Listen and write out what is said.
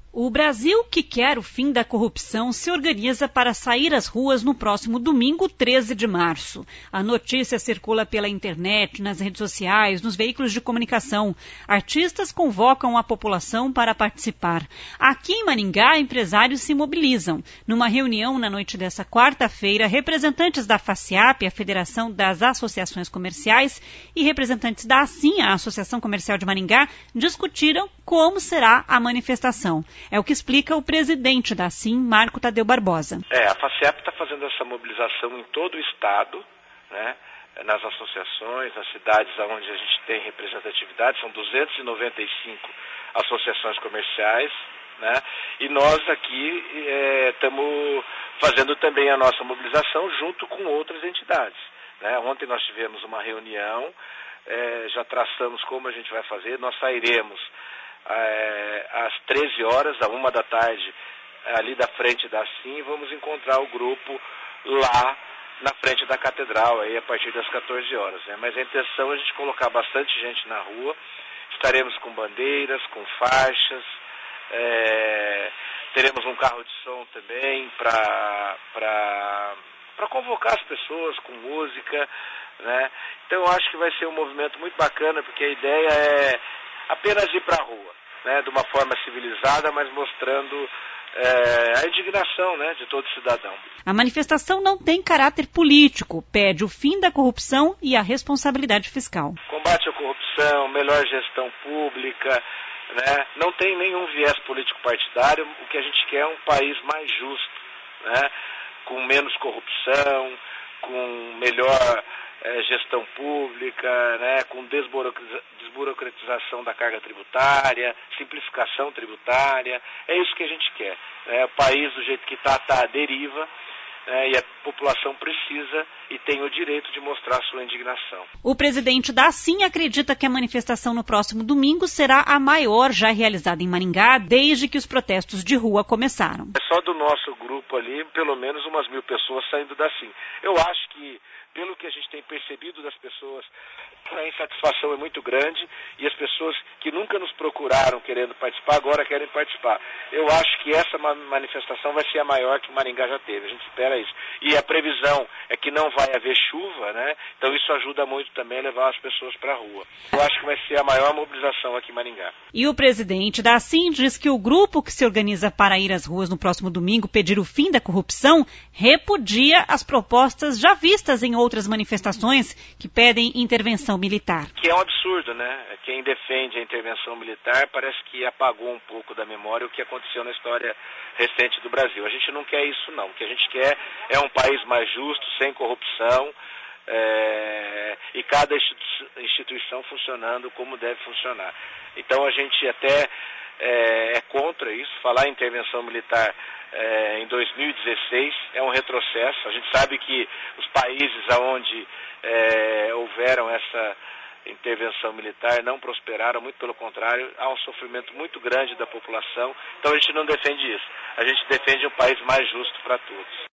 O Brasil, que quer o fim da corrupção, se organiza para sair às ruas no próximo domingo, 13 de março. A notícia circula pela internet, nas redes sociais, nos veículos de comunicação. Artistas convocam a população para participar. Aqui em Maringá, empresários se mobilizam. Numa reunião na noite dessa quarta-feira, representantes da FACIAP, a Federação das Associações Comerciais, e representantes da ASSIM, a Associação Comercial de Maringá, discutiram como será a manifestação. É o que explica o presidente da ASSIM, Marco Tadeu Barbosa. A FACIAP está fazendo essa mobilização em todo o estado, né, nas associações, nas cidades onde a gente tem representatividade, são 295 associações comerciais, né, e nós aqui estamos fazendo também a nossa mobilização junto com outras entidades. Né. Ontem nós tivemos uma reunião, já traçamos como a gente vai fazer, nós sairemos às 13 horas, à 1 da tarde, ali da frente da ASSIM, vamos encontrar o grupo lá na frente da catedral, aí a partir das 14 horas. Né? Mas a intenção é a gente colocar bastante gente na rua, estaremos com bandeiras, com faixas, teremos um carro de som também para convocar as pessoas com música, né? Então eu acho que vai ser um movimento muito bacana, porque a ideia é apenas ir para a rua, né, de uma forma civilizada, mas mostrando a indignação, né, de todo cidadão. A manifestação não tem caráter político, pede o fim da corrupção e a responsabilidade fiscal. Combate à corrupção, melhor gestão pública, né, não tem nenhum viés político-partidário, o que a gente quer é um país mais justo, né, com menos corrupção, com melhor gestão pública, né, com desburocratização da carga tributária, simplificação tributária. É isso que a gente quer. Né? O país, do jeito que está à deriva, e a população precisa e tem o direito de mostrar sua indignação. O presidente da ASSIM acredita que a manifestação no próximo domingo será a maior já realizada em Maringá desde que os protestos de rua começaram. É só do nosso grupo ali, pelo menos umas 1.000 pessoas saindo da ASSIM. Eu acho que, pelo que a gente tem percebido das pessoas, a insatisfação é muito grande e as pessoas que nunca nos procuraram querendo participar, agora querem participar. Eu acho que essa manifestação vai ser a maior que Maringá já teve, a gente espera isso. E a previsão é que não vai haver chuva, né? Então isso ajuda muito também a levar as pessoas para a rua. Eu acho que vai ser a maior mobilização aqui em Maringá. E o presidente da ASSIM diz que o grupo que se organiza para ir às ruas no próximo domingo pedir o fim da corrupção repudia as propostas já vistas em outras manifestações que pedem intervenção militar. Que é um absurdo, né? Quem defende a intervenção militar parece que apagou um pouco da memória o que aconteceu na história recente do Brasil. A gente não quer isso, não. O que a gente quer é um país mais justo, sem corrupção, e cada instituição funcionando como deve funcionar. Então a gente até é contra isso. Falar em intervenção militar em 2016 é um retrocesso. A gente sabe que os países onde houveram essa intervenção militar não prosperaram, muito pelo contrário, há um sofrimento muito grande da população. Então a gente não defende isso. A gente defende um país mais justo para todos.